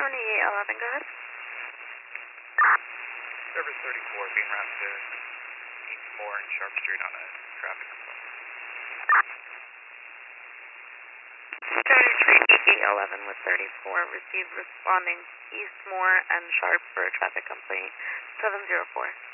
7811, go ahead. Service 34 being routed to Eastmore and Sharp Street on a traffic complaint. County 3811 with 34, received responding Eastmore and Sharp for a traffic complaint, 704.